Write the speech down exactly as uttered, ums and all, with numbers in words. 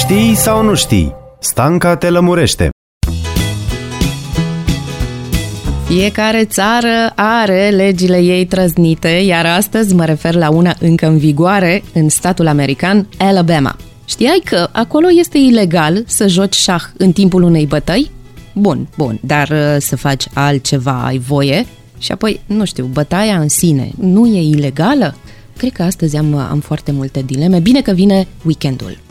Știi sau nu știi? Stanca te lămurește. Fiecare țară are legile ei trăznite, iar astăzi mă refer la una încă în vigoare în statul american Alabama. Știai că acolo este ilegal să joci șah în timpul unei bătăi? Bun, bun, dar să faci altceva ai voie? Și apoi, nu știu, bătaia în sine nu e ilegală? Cred că astăzi am, am foarte multe dileme. Bine că vine weekendul.